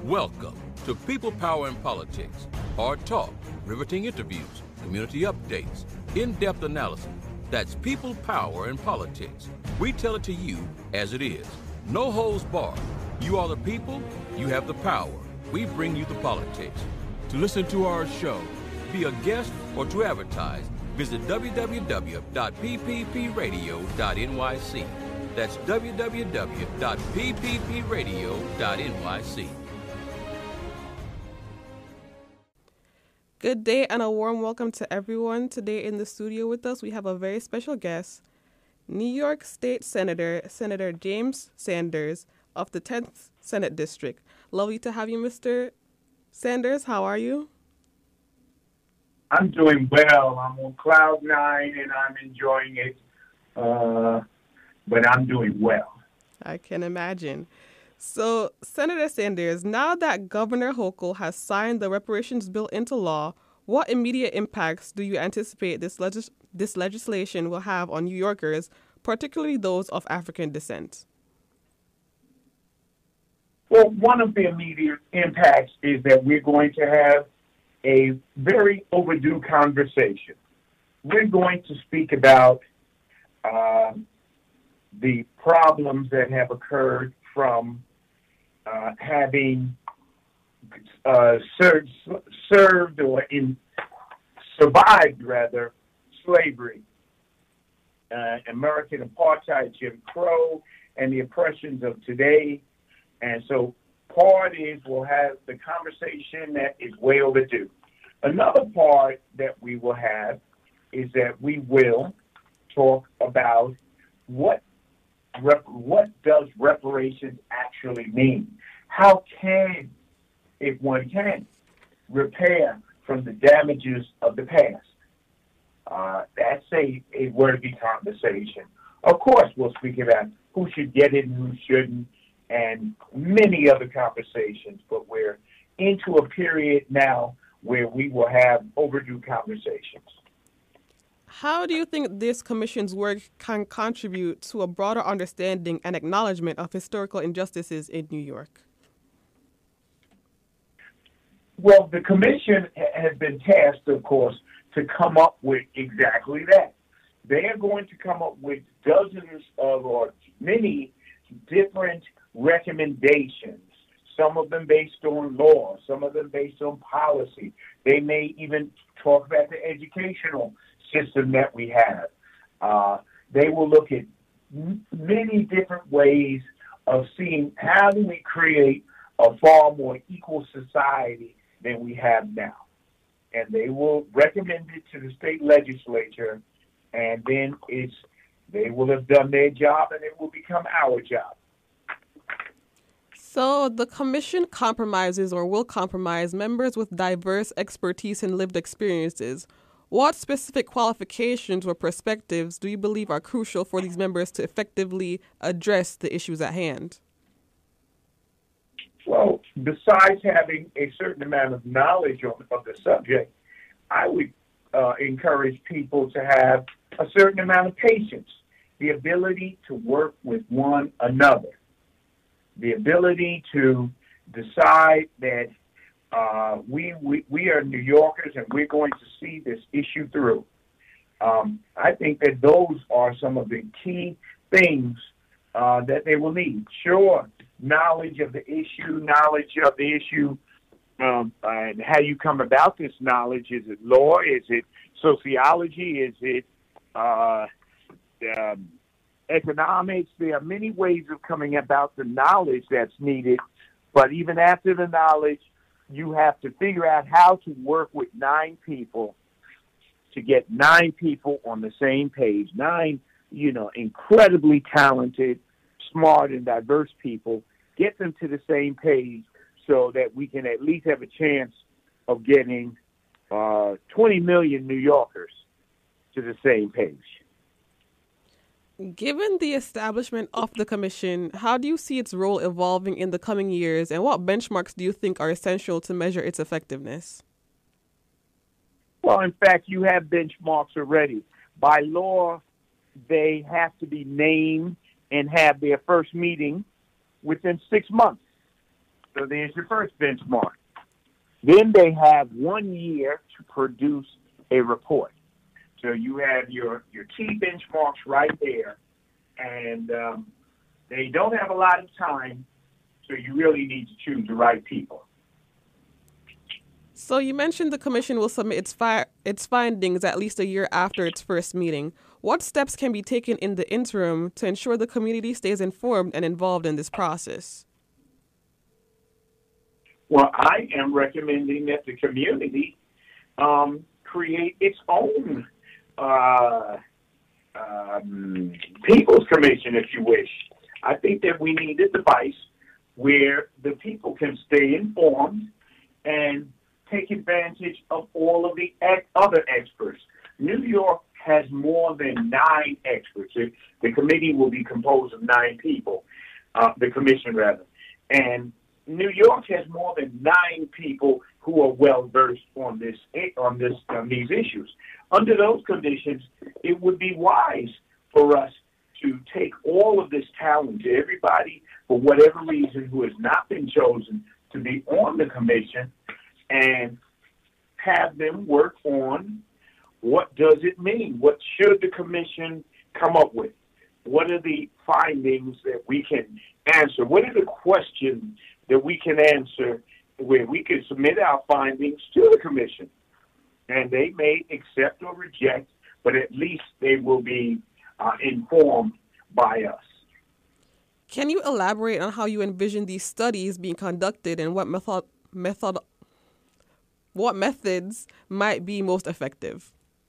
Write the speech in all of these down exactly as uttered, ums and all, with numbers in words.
Welcome to People, Power, and Politics. Hard talk, riveting interviews, community updates, in-depth analysis. That's People, Power, and Politics. We tell it to you as it is. No holds barred. You are the people, you have the power. We bring you the politics. To listen to our show, be a guest, or to advertise, visit w w w dot p p p radio dot n y c. That's w w w dot p p p radio dot n y c. Good day and a warm welcome to everyone. Today in the studio with us, we have a very special guest, New York State Senator, Senator James Sanders of the tenth Senate District. Lovely to have you, Mister Sanders. How are you? I'm doing well. I'm on cloud nine and I'm enjoying it, uh, but I'm doing well. I can imagine. So, Senator Sanders, now that Governor Hochul has signed the reparations bill into law, what immediate impacts do you anticipate this legis- this legislation will have on New Yorkers, particularly those of African descent? Well, one of the immediate impacts is that we're going to have a very overdue conversation. We're going to speak about uh, the problems that have occurred from uh, having uh, served, served or in, survived, rather, slavery, uh, American apartheid, Jim Crow, and the oppressions of today. And so part is we'll have the conversation that is way overdue. Another part that we will have is that we will talk about what rep- what does reparations actually mean? How can, if one can, repair from the damages of the past? Uh, that's a, a worthy conversation. Of course, we'll speak about who should get it and who shouldn't, and many other conversations, but we're into a period now where we will have overdue conversations. How do you think this commission's work can contribute to a broader understanding and acknowledgement of historical injustices in New York? Well, the commission has been tasked, of course, to come up with exactly that. They are going to come up with dozens of, or many different recommendations, some of them based on law, some of them based on policy. They may even talk about the educational system that we have. Uh, they will look at m- many different ways of seeing how do we create a far more equal society than we have now. And they will recommend it to the state legislature, and then it's they will have done their job and it will become our job. So the commission compromises or will compromise members with diverse expertise and lived experiences. What specific qualifications or perspectives do you believe are crucial for these members to effectively address the issues at hand? Well, besides having a certain amount of knowledge of, of the subject, I would uh, encourage people to have a certain amount of patience, the ability to work with one another, the ability to decide that uh, we, we we are New Yorkers and we're going to see this issue through. Um, I think that those are some of the key things uh, that they will need. Sure, knowledge of the issue, knowledge of the issue, um, and how you come about this knowledge. Is it law? Is it sociology? Is it uh, um, economics? There are many ways of coming about the knowledge that's needed, but even after the knowledge, you have to figure out how to work with nine people to get nine people on the same page, nine, you know, incredibly talented, smart, and diverse people, get them to the same page so that we can at least have a chance of getting uh, twenty million New Yorkers to the same page. Given the establishment of the commission, how do you see its role evolving in the coming years, and what benchmarks do you think are essential to measure its effectiveness? Well, in fact, you have benchmarks already. By law, they have to be named and have their first meeting within six months. So there's your first benchmark. Then they have one year to produce a report. So you have your, your key benchmarks right there, and um, they don't have a lot of time, so you really need to choose the right people. So you mentioned the commission will submit its fi- its findings at least a year after its first meeting. What steps can be taken in the interim to ensure the community stays informed and involved in this process? Well, I am recommending that the community um, create its own uh, um, People's Commission, if you wish. I think that we need a device where the people can stay informed and take advantage of all of the ex- other experts. New York has more than nine experts. It, the committee will be composed of nine people, uh, the commission rather. And New York has more than nine people who are well versed on this on this on these issues. Under those conditions, it would be wise for us to take all of this talent to everybody, for whatever reason, who has not been chosen to be on the commission, and have them work on what does it mean? What should the commission come up with? What are the findings that we can answer? What are the questions that we can answer where we can submit our findings to the commission? And they may accept or reject, but at least they will be uh, informed by us. Can you elaborate on how you envision these studies being conducted and what method, method, what methods might be most effective?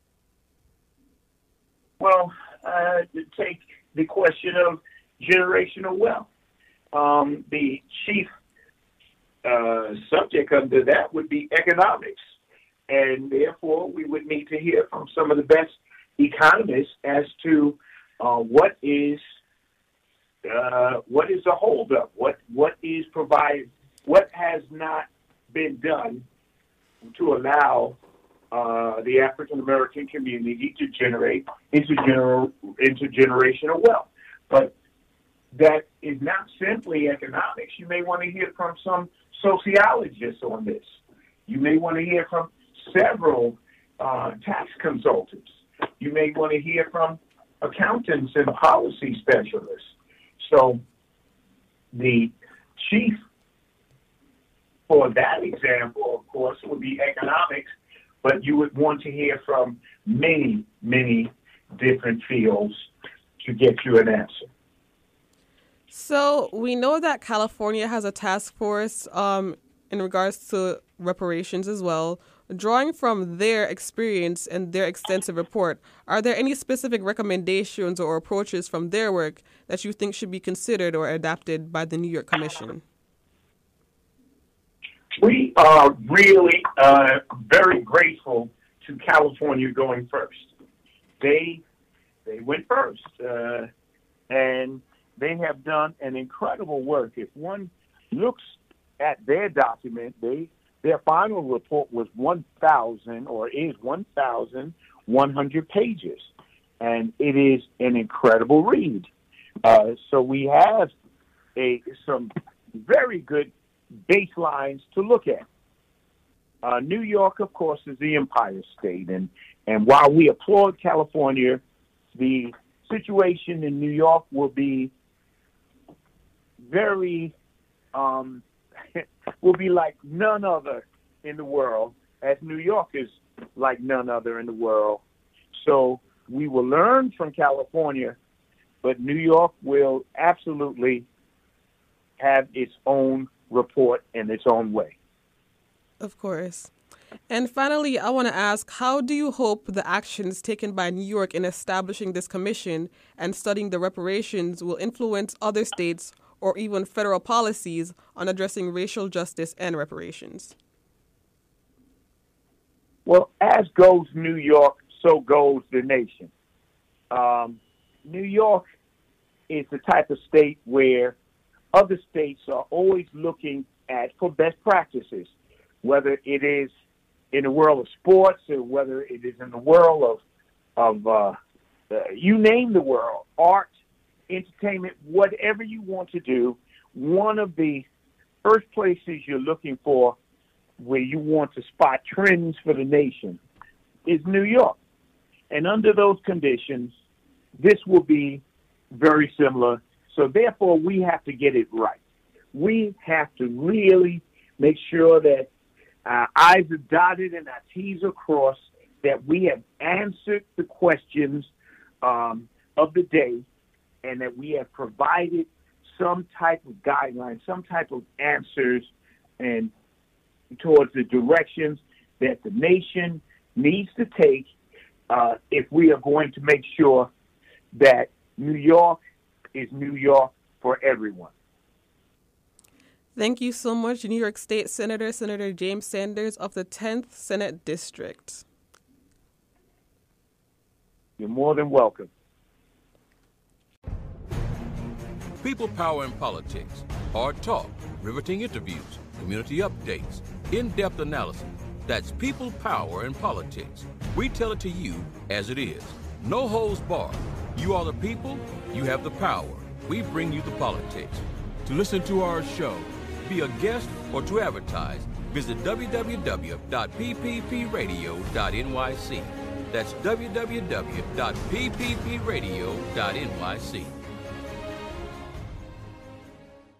Well, uh, to take the question of generational wealth. Um, the chief uh, subject under that would be economics. And therefore, we would need to hear from some of the best economists as to uh, what is uh, what is the holdup, what what is provided, what has not been done to allow uh, the African American community to generate intergener- intergenerational wealth. But that is not simply economics. You may want to hear from some sociologists on this. You may want to hear from several uh, tax consultants. You may want to hear from accountants and policy specialists. So the chief for that example, of course, would be economics, but you would want to hear from many, many different fields to get you an answer. So we know that California has a task force um, in regards to reparations as well. Drawing from their experience and their extensive report, are there any specific recommendations or approaches from their work that you think should be considered or adapted by the New York Commission? We are really uh, very grateful to California going first. They they went first, uh, and they have done an incredible work. If one looks at their document, they their final report was one thousand or is one thousand one hundred pages, and it is an incredible read. Uh, so we have a some very good baselines to look at. Uh, New York, of course, is the Empire State, and and while we applaud California, the situation in New York will be very um, will be like none other in the world, as New York is like none other in the world. So we will learn from California, but New York will absolutely have its own report in its own way. Of course. And finally, I want to ask, how do you hope the actions taken by New York in establishing this commission and studying the reparations will influence other states or even federal policies on addressing racial justice and reparations? Well, as goes New York, so goes the nation. Um, New York is the type of state where other states are always looking at for best practices, whether it is in the world of sports or whether it is in the world of, of uh, uh, you name the world, art, entertainment, whatever you want to do. One of the first places you're looking for where you want to spot trends for the nation is New York. And under those conditions, this will be very similar. So therefore, we have to get it right. We have to really make sure that our I's are dotted and our T's are crossed, that we have answered the questions um, of the day, and that we have provided some type of guidelines, some type of answers, and towards the directions that the nation needs to take uh, if we are going to make sure that New York is New York for everyone. Thank you so much, New York State Senator, Senator James Sanders of the tenth Senate District. You're more than welcome. People, Power, and Politics. Hard talk, riveting interviews, community updates, in-depth analysis. That's People, Power, and Politics. We tell it to you as it is. No holds barred. You are the people, you have the power. We bring you the politics. To listen to our show, be a guest, or to advertise, visit w w w dot p p p radio dot n y c. That's w w w dot p p p radio dot n y c.